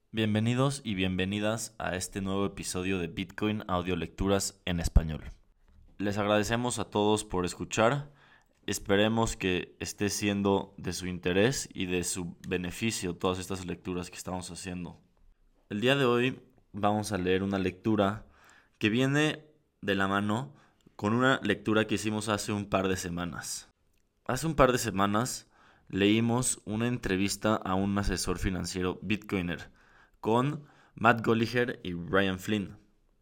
Bienvenidos y bienvenidas a este nuevo episodio de Bitcoin Audiolecturas en Español. Les agradecemos a todos por escuchar. Esperemos que esté siendo de su interés y de su beneficio todas estas lecturas que estamos haciendo. El día de hoy vamos a leer una lectura que viene de la mano con una lectura que hicimos hace un par de semanas. Hace un par de semanas leímos una entrevista a un asesor financiero Bitcoiner con Matt Golliher y Brian Flynn.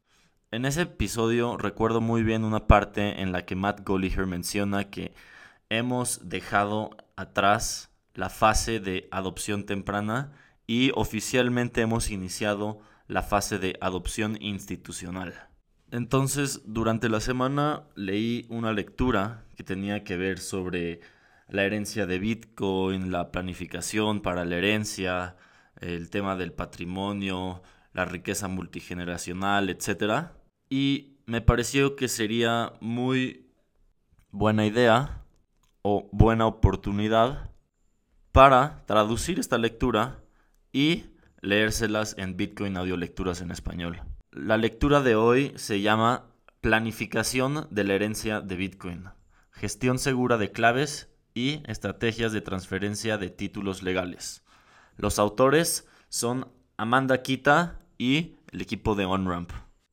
En ese episodio recuerdo muy bien una parte en la que Matt Golliher menciona que hemos dejado atrás la fase de adopción temprana y oficialmente hemos iniciado la fase de adopción institucional. Entonces, durante la semana leí una lectura que tenía que ver sobre la herencia de Bitcoin, la planificación para la herencia, el tema del patrimonio, la riqueza multigeneracional, etcétera. Y me pareció que sería muy buena idea o buena oportunidad para traducir esta lectura y leérselas en Bitcoin Audiolecturas en español. La lectura de hoy se llama Planificación de la herencia de Bitcoin, gestión segura de claves y estrategias de transferencia de títulos legales. Los autores son Amanda Kita y el equipo de OnRamp.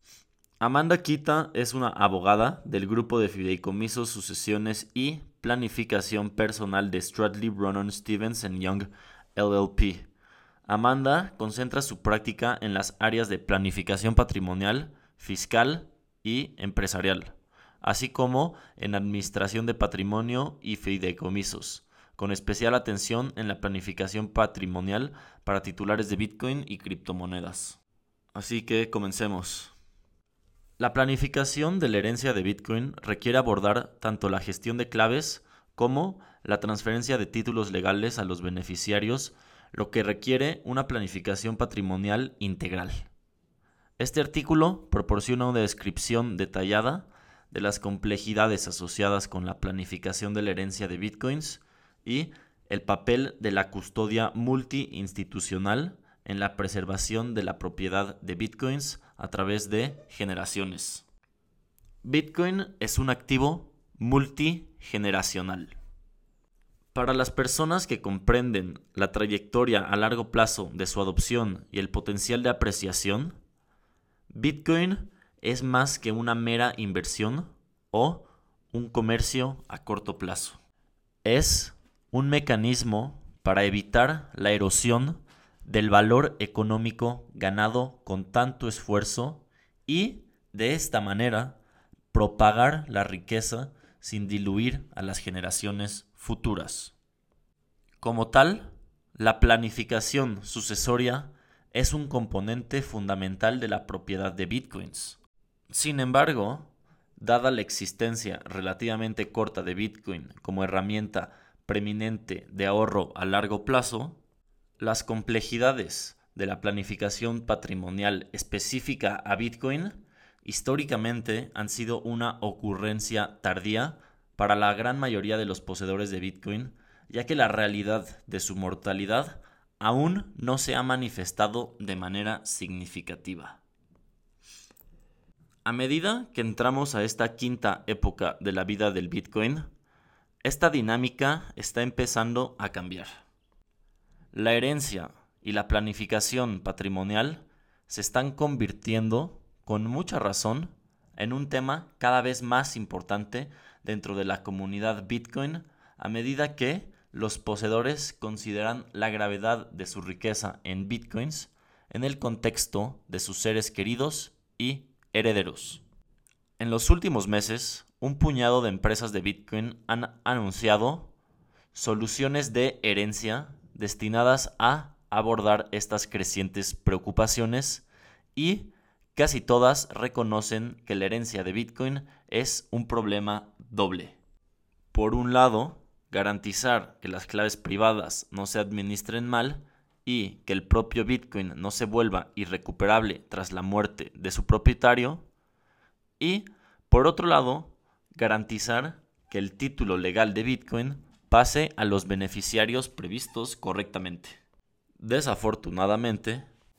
Amanda Kita es una abogada del grupo de fideicomisos, sucesiones y planificación personal de Stradley Ronan Stevens Young LLP. Amanda concentra su práctica en las áreas de planificación patrimonial, fiscal y empresarial, así como en administración de patrimonio y fideicomisos, con especial atención en la planificación patrimonial para titulares de Bitcoin y criptomonedas. Así que comencemos. La planificación de la herencia de Bitcoin requiere abordar tanto la gestión de claves como la transferencia de títulos legales a los beneficiarios, lo que requiere una planificación patrimonial integral. Este artículo proporciona una descripción detallada de las complejidades asociadas con la planificación de la herencia de Bitcoins y el papel de la custodia multiinstitucional en la preservación de la propiedad de Bitcoins a través de generaciones. Bitcoin es un activo multigeneracional. Para las personas que comprenden la trayectoria a largo plazo de su adopción y el potencial de apreciación, Bitcoin es más que una mera inversión o un comercio a corto plazo. Es un mecanismo para evitar la erosión del valor económico ganado con tanto esfuerzo y, de esta manera, propagar la riqueza sin diluir a las generaciones futuras. Como tal, la planificación sucesoria es un componente fundamental de la propiedad de Bitcoins. Sin embargo, dada la existencia relativamente corta de Bitcoin como herramienta preeminente de ahorro a largo plazo, las complejidades de la planificación patrimonial específica a Bitcoin históricamente han sido una ocurrencia tardía para la gran mayoría de los poseedores de Bitcoin, ya que la realidad de su mortalidad aún no se ha manifestado de manera significativa. A medida que entramos a esta quinta época de la vida del Bitcoin, esta dinámica está empezando a cambiar. La herencia y la planificación patrimonial se están convirtiendo, con mucha razón, en un tema cada vez más importante dentro de la comunidad Bitcoin a medida que los poseedores consideran la gravedad de su riqueza en Bitcoins en el contexto de sus seres queridos y herederos. En los últimos meses, un puñado de empresas de Bitcoin han anunciado soluciones de herencia destinadas a abordar estas crecientes preocupaciones y casi todas reconocen que la herencia de Bitcoin es un problema doble. Por un lado, garantizar que las claves privadas no se administren mal y que el propio Bitcoin no se vuelva irrecuperable tras la muerte de su propietario. Y, por otro lado, garantizar que el título legal de Bitcoin pase a los beneficiarios previstos correctamente. Desafortunadamente,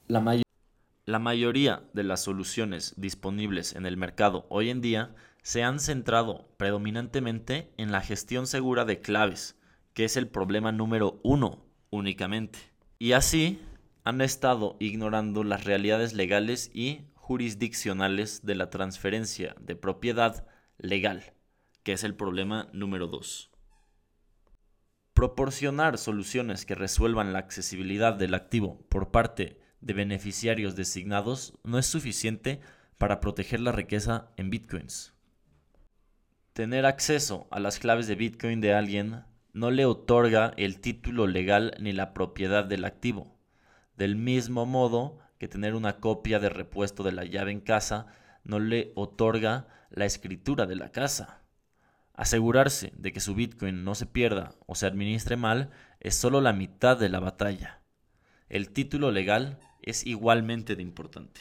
La, may- la mayoría de las soluciones disponibles en el mercado hoy en día se han centrado predominantemente en la gestión segura de claves, que es el problema número uno únicamente. Y así han estado ignorando las realidades legales y jurisdiccionales de la transferencia de propiedad legal, que es el problema número 2. Proporcionar soluciones que resuelvan la accesibilidad del activo por parte de beneficiarios designados no es suficiente para proteger la riqueza en bitcoins. Tener acceso a las claves de Bitcoin de alguien no le otorga el título legal ni la propiedad del activo. Del mismo modo que tener una copia de repuesto de la llave en casa no le otorga la escritura de la casa. Asegurarse de que su Bitcoin no se pierda o se administre mal es solo la mitad de la batalla. El título legal es igualmente de importante.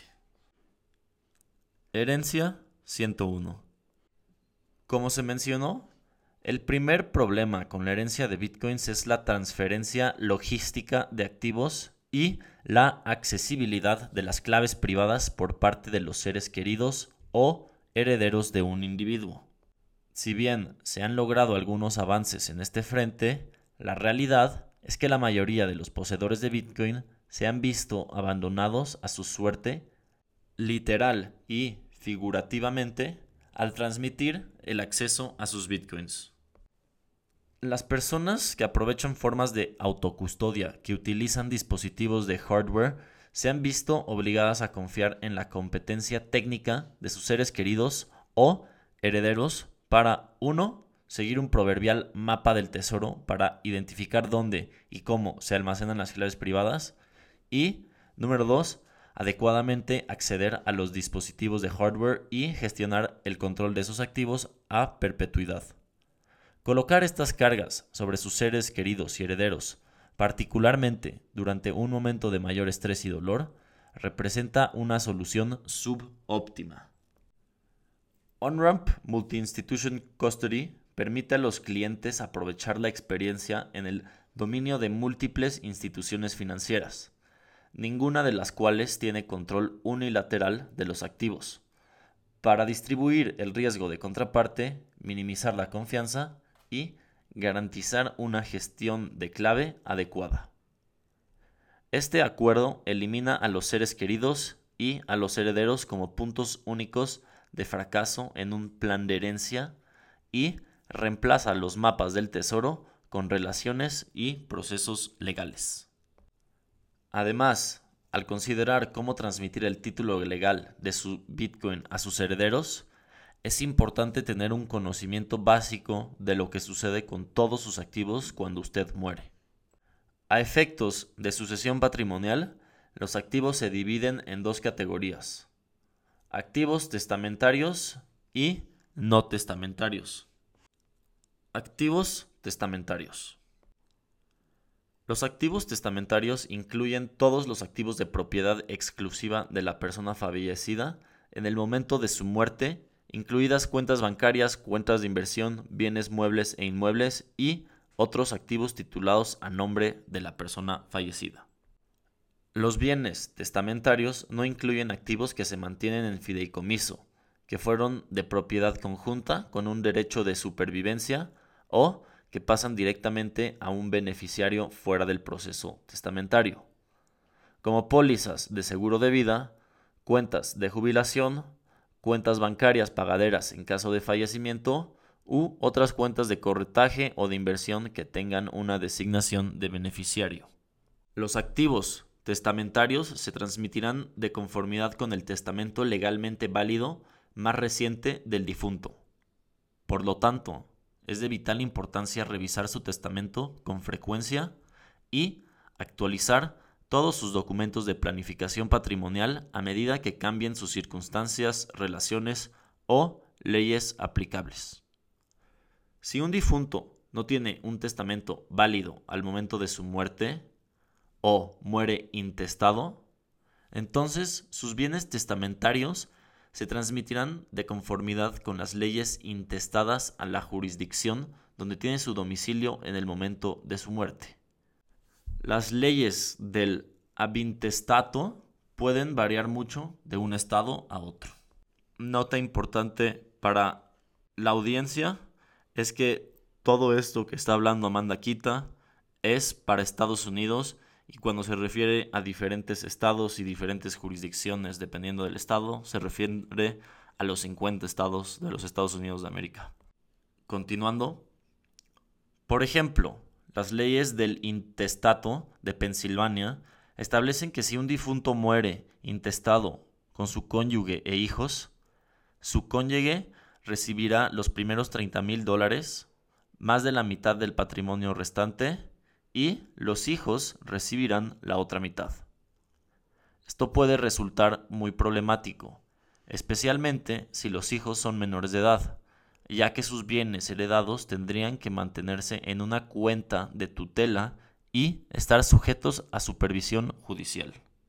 Herencia 101. Como se mencionó, el primer problema con la herencia de Bitcoins es la transferencia logística de activos y la accesibilidad de las claves privadas por parte de los seres queridos o herederos de un individuo. Si bien se han logrado algunos avances en este frente, la realidad es que la mayoría de los poseedores de Bitcoin se han visto abandonados a su suerte, literal y figurativamente, al transmitir el acceso a sus Bitcoins. Las personas que aprovechan formas de autocustodia que utilizan dispositivos de hardware se han visto obligadas a confiar en la competencia técnica de sus seres queridos o herederos para 1. Seguir un proverbial mapa del tesoro para identificar dónde y cómo se almacenan las claves privadas y, número 2, adecuadamente acceder a los dispositivos de hardware y gestionar el control de esos activos a perpetuidad. Colocar estas cargas sobre sus seres queridos y herederos, particularmente durante un momento de mayor estrés y dolor, representa una solución subóptima. OnRamp Multi-Institution Custody permite a los clientes aprovechar la experiencia en el dominio de múltiples instituciones financieras, ninguna de las cuales tiene control unilateral de los activos, para distribuir el riesgo de contraparte, minimizar la confianza y garantizar una gestión de clave adecuada. Este acuerdo elimina a los seres queridos y a los herederos como puntos únicos de fracaso en un plan de herencia y reemplaza los mapas del tesoro con relaciones y procesos legales. Además, al considerar cómo transmitir el título legal de su Bitcoin a sus herederos, es importante tener un conocimiento básico de lo que sucede con todos sus activos cuando usted muere. A efectos de sucesión patrimonial, los activos se dividen en dos categorías: activos testamentarios y no testamentarios. Activos testamentarios. Los activos testamentarios incluyen todos los activos de propiedad exclusiva de la persona fallecida en el momento de su muerte, incluidas cuentas bancarias, cuentas de inversión, bienes muebles e inmuebles y otros activos titulados a nombre de la persona fallecida. Los bienes testamentarios no incluyen activos que se mantienen en fideicomiso, que fueron de propiedad conjunta con un derecho de supervivencia o que pasan directamente a un beneficiario fuera del proceso testamentario, como pólizas de seguro de vida, cuentas de jubilación, cuentas bancarias pagaderas en caso de fallecimiento u otras cuentas de corretaje o de inversión que tengan una designación de beneficiario. Los activos testamentarios se transmitirán de conformidad con el testamento legalmente válido más reciente del difunto. Por lo tanto, es de vital importancia revisar su testamento con frecuencia y actualizar todos sus documentos de planificación patrimonial a medida que cambien sus circunstancias, relaciones o leyes aplicables. Si un difunto no tiene un testamento válido al momento de su muerte o muere intestado, entonces sus bienes testamentarios se transmitirán de conformidad con las leyes intestadas a la jurisdicción donde tiene su domicilio en el momento de su muerte. Las leyes del abintestato pueden variar mucho de un estado a otro. Nota importante para la audiencia es que todo esto que está hablando Amanda Kita es para Estados Unidos, y cuando se refiere a diferentes estados y diferentes jurisdicciones dependiendo del estado, se refiere a los 50 estados de los Estados Unidos de América. Continuando, por ejemplo, las leyes del intestato de Pensilvania establecen que si un difunto muere intestado con su cónyuge e hijos, su cónyuge recibirá los primeros $30,000, más de la mitad del patrimonio restante, y los hijos recibirán la otra mitad. Esto puede resultar muy problemático, especialmente si los hijos son menores de edad, ya que sus bienes heredados tendrían que mantenerse en una cuenta de tutela y estar sujetos a supervisión judicial.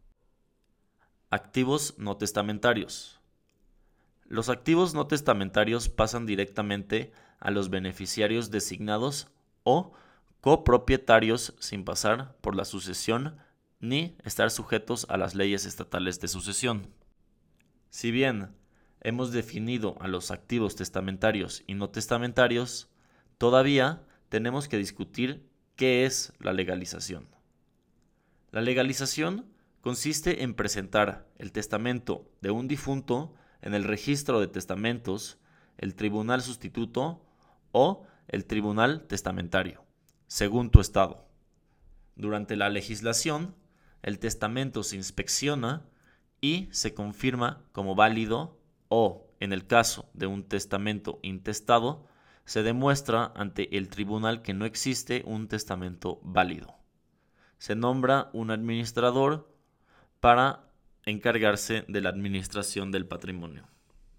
Activos no testamentarios. Los activos no testamentarios pasan directamente a los beneficiarios designados o copropietarios sin pasar por la sucesión ni estar sujetos a las leyes estatales de sucesión. Si bien hemos definido a los activos testamentarios y no testamentarios, todavía tenemos que discutir qué es la legalización. La legalización consiste en presentar el testamento de un difunto en el registro de testamentos, el tribunal sustituto o el tribunal testamentario, según tu estado. Durante la legislación, el testamento se inspecciona y se confirma como válido, o, en el caso de un testamento intestado, se demuestra ante el tribunal que no existe un testamento válido. Se nombra un administrador para encargarse de la administración del patrimonio.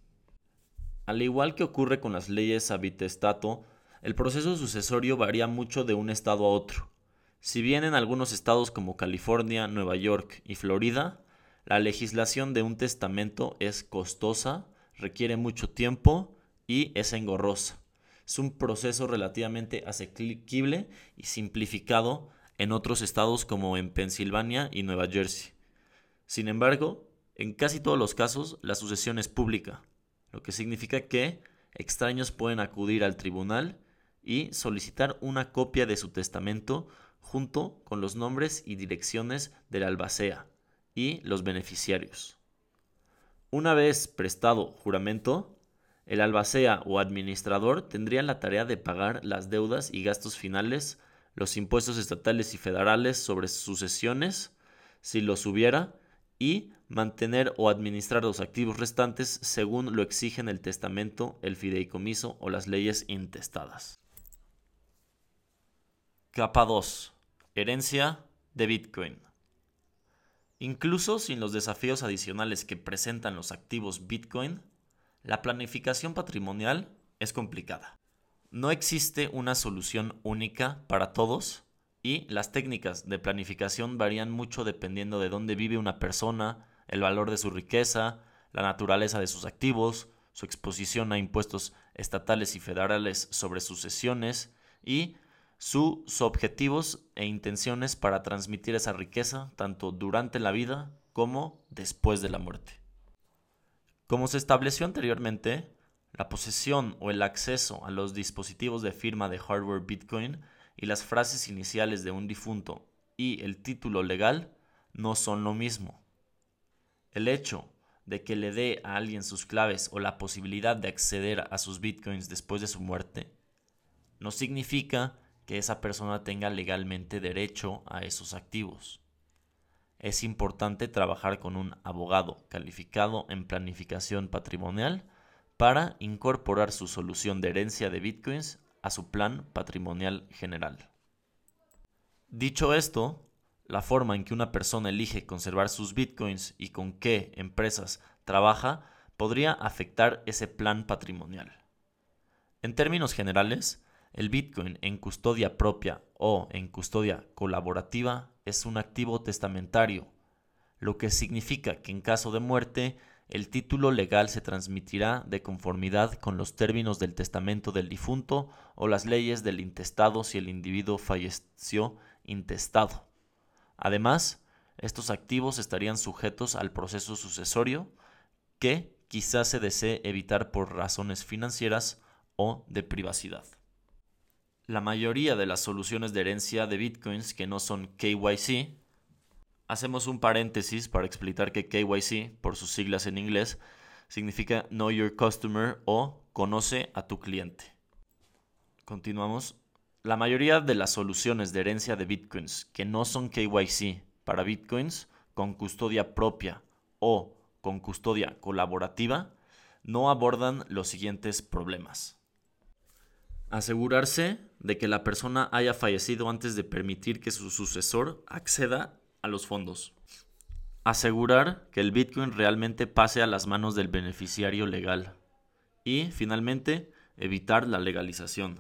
Al igual que ocurre con las leyes habitestato, el proceso sucesorio varía mucho de un estado a otro. Si bien en algunos estados como California, Nueva York y Florida, la legislación de un testamento es costosa, requiere mucho tiempo y es engorrosa. Es un proceso relativamente asequible y simplificado en otros estados como en Pensilvania y Nueva Jersey. Sin embargo, en casi todos los casos la sucesión es pública, lo que significa que extraños pueden acudir al tribunal y solicitar una copia de su testamento junto con los nombres y direcciones del albacea y los beneficiarios. Una vez prestado juramento, el albacea o administrador tendría la tarea de pagar las deudas y gastos finales, los impuestos estatales y federales sobre sucesiones, si los hubiera, y mantener o administrar los activos restantes según lo exigen el testamento, el fideicomiso o las leyes intestadas. Capa 2. Herencia de Bitcoin. Incluso sin los desafíos adicionales que presentan los activos Bitcoin, la planificación patrimonial es complicada. No existe una solución única para todos y las técnicas de planificación varían mucho dependiendo de dónde vive una persona, el valor de su riqueza, la naturaleza de sus activos, su exposición a impuestos estatales y federales sobre sucesiones y sus objetivos e intenciones para transmitir esa riqueza tanto durante la vida como después de la muerte. Como se estableció anteriormente, la posesión o el acceso a los dispositivos de firma de hardware Bitcoin y las frases iniciales de un difunto y el título legal no son lo mismo. El hecho de que le dé a alguien sus claves o la posibilidad de acceder a sus Bitcoins después de su muerte no significa que esa persona tenga legalmente derecho a esos activos. Es importante trabajar con un abogado calificado en planificación patrimonial para incorporar su solución de herencia de Bitcoins a su plan patrimonial general. Dicho esto, la forma en que una persona elige conservar sus Bitcoins y con qué empresas trabaja podría afectar ese plan patrimonial. En términos generales, el Bitcoin en custodia propia o en custodia colaborativa es un activo testamentario, lo que significa que en caso de muerte, el título legal se transmitirá de conformidad con los términos del testamento del difunto o las leyes del intestado si el individuo falleció intestado. Además, estos activos estarían sujetos al proceso sucesorio que quizás se desee evitar por razones financieras o de privacidad. La mayoría de las soluciones de herencia de bitcoins que no son KYC, hacemos un paréntesis para explicar que KYC, por sus siglas en inglés, significa Know Your Customer o Conoce a tu cliente. Continuamos. La mayoría de las soluciones de herencia de bitcoins que no son KYC para bitcoins con custodia propia o con custodia colaborativa no abordan los siguientes problemas. Asegurarse de que la persona haya fallecido antes de permitir que su sucesor acceda a los fondos. Asegurar que el Bitcoin realmente pase a las manos del beneficiario legal. Y, finalmente, evitar la legalización.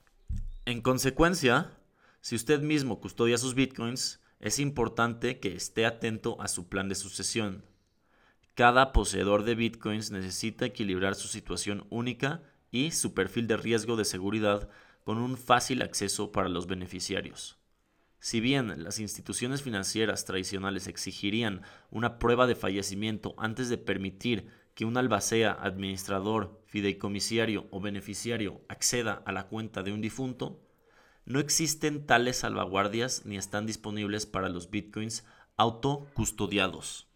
En consecuencia, si usted mismo custodia sus Bitcoins, es importante que esté atento a su plan de sucesión. Cada poseedor de Bitcoins necesita equilibrar su situación única y su perfil de riesgo de seguridad con un fácil acceso para los beneficiarios. Si bien las instituciones financieras tradicionales exigirían una prueba de fallecimiento antes de permitir que un albacea, administrador, fideicomisario o beneficiario acceda a la cuenta de un difunto, no existen tales salvaguardias ni están disponibles para los bitcoins autocustodiados.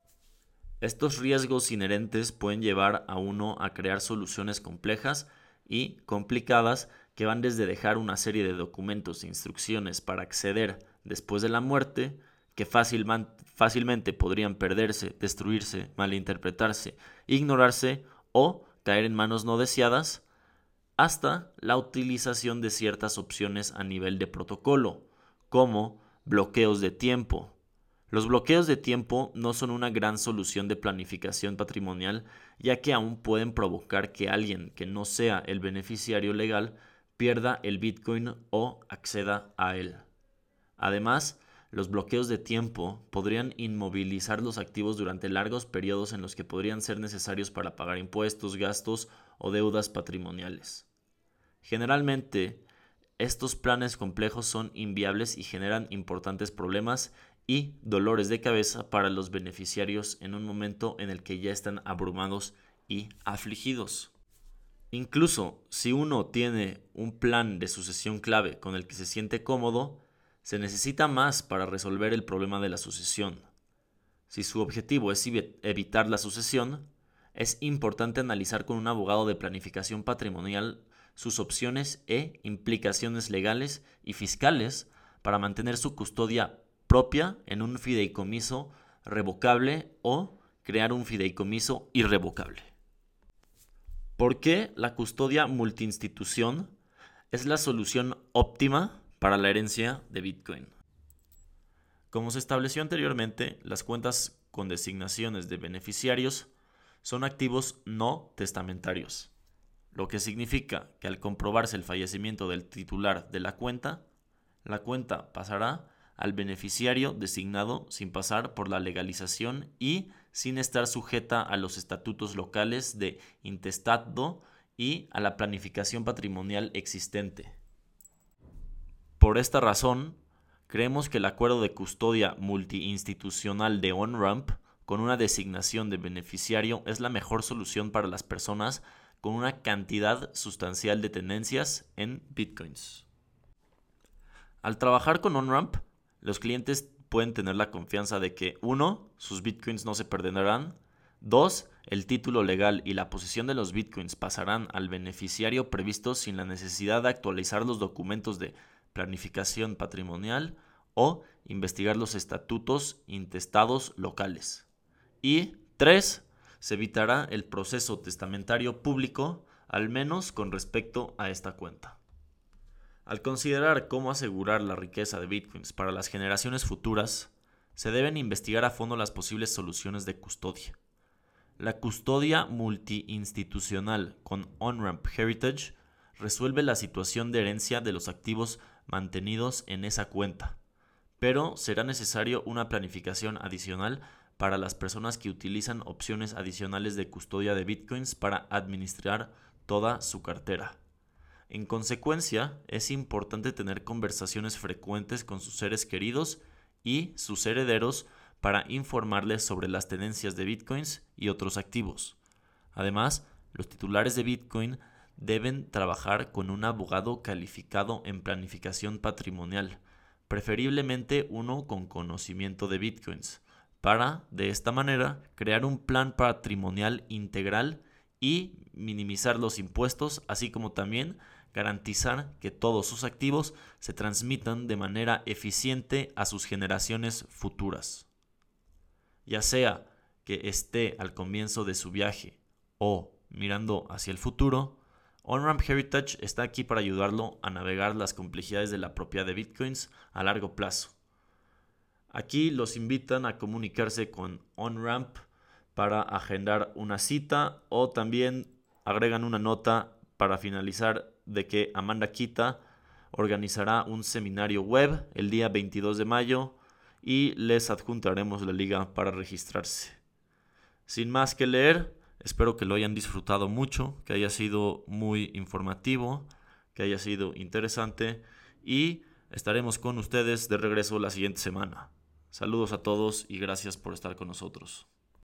Estos riesgos inherentes pueden llevar a uno a crear soluciones complejas y complicadas que van desde dejar una serie de documentos e instrucciones para acceder después de la muerte, que fácilmente podrían perderse, destruirse, malinterpretarse, ignorarse o caer en manos no deseadas, hasta la utilización de ciertas opciones a nivel de protocolo, como bloqueos de tiempo. Los bloqueos de tiempo no son una gran solución de planificación patrimonial, ya que aún pueden provocar que alguien que no sea el beneficiario legal pierda el Bitcoin o acceda a él. Además, los bloqueos de tiempo podrían inmovilizar los activos durante largos periodos en los que podrían ser necesarios para pagar impuestos, gastos o deudas patrimoniales. Generalmente, estos planes complejos son inviables y generan importantes problemas y dolores de cabeza para los beneficiarios en un momento en el que ya están abrumados y afligidos. Incluso si uno tiene un plan de sucesión clave con el que se siente cómodo, se necesita más para resolver el problema de la sucesión. Si su objetivo es evitar la sucesión, es importante analizar con un abogado de planificación patrimonial sus opciones e implicaciones legales y fiscales para mantener su custodia propia en un fideicomiso revocable o crear un fideicomiso irrevocable. ¿Por qué la custodia multiinstitución es la solución óptima para la herencia de Bitcoin? Como se estableció anteriormente, las cuentas con designaciones de beneficiarios son activos no testamentarios, lo que significa que al comprobarse el fallecimiento del titular de la cuenta pasará al beneficiario designado sin pasar por la legalización y sin estar sujeta a los estatutos locales de intestado y a la planificación patrimonial existente. Por esta razón, creemos que el acuerdo de custodia multiinstitucional de OnRamp con una designación de beneficiario es la mejor solución para las personas con una cantidad sustancial de tenencias en bitcoins. Al trabajar con OnRamp, los clientes pueden tener la confianza de que 1. Sus bitcoins no se perderán, 2. El título legal y la posesión de los bitcoins pasarán al beneficiario previsto sin la necesidad de actualizar los documentos de planificación patrimonial o investigar los estatutos intestados locales. Y 3. Se evitará el proceso testamentario público, al menos con respecto a esta cuenta. Al considerar cómo asegurar la riqueza de bitcoins para las generaciones futuras, se deben investigar a fondo las posibles soluciones de custodia. La custodia multiinstitucional con OnRamp Heritage resuelve la situación de herencia de los activos mantenidos en esa cuenta, pero será necesario una planificación adicional para las personas que utilizan opciones adicionales de custodia de bitcoins para administrar toda su cartera. En consecuencia, es importante tener conversaciones frecuentes con sus seres queridos y sus herederos para informarles sobre las tenencias de bitcoins y otros activos. Además, los titulares de Bitcoin deben trabajar con un abogado calificado en planificación patrimonial, preferiblemente uno con conocimiento de Bitcoins, para, de esta manera, crear un plan patrimonial integral y minimizar los impuestos, así como también garantizar que todos sus activos se transmitan de manera eficiente a sus generaciones futuras. Ya sea que esté al comienzo de su viaje o mirando hacia el futuro, OnRamp Heritage está aquí para ayudarlo a navegar las complejidades de la propiedad de Bitcoins a largo plazo. Aquí los invitan a comunicarse con OnRamp para agendar una cita, o también agregan una nota para finalizar de que Amanda Kita organizará un seminario web el día 22 de mayo y les adjuntaremos la liga para registrarse. Sin más que leer, espero que lo hayan disfrutado mucho, que haya sido muy informativo, que haya sido interesante, y estaremos con ustedes de regreso la siguiente semana. Saludos a todos y gracias por estar con nosotros.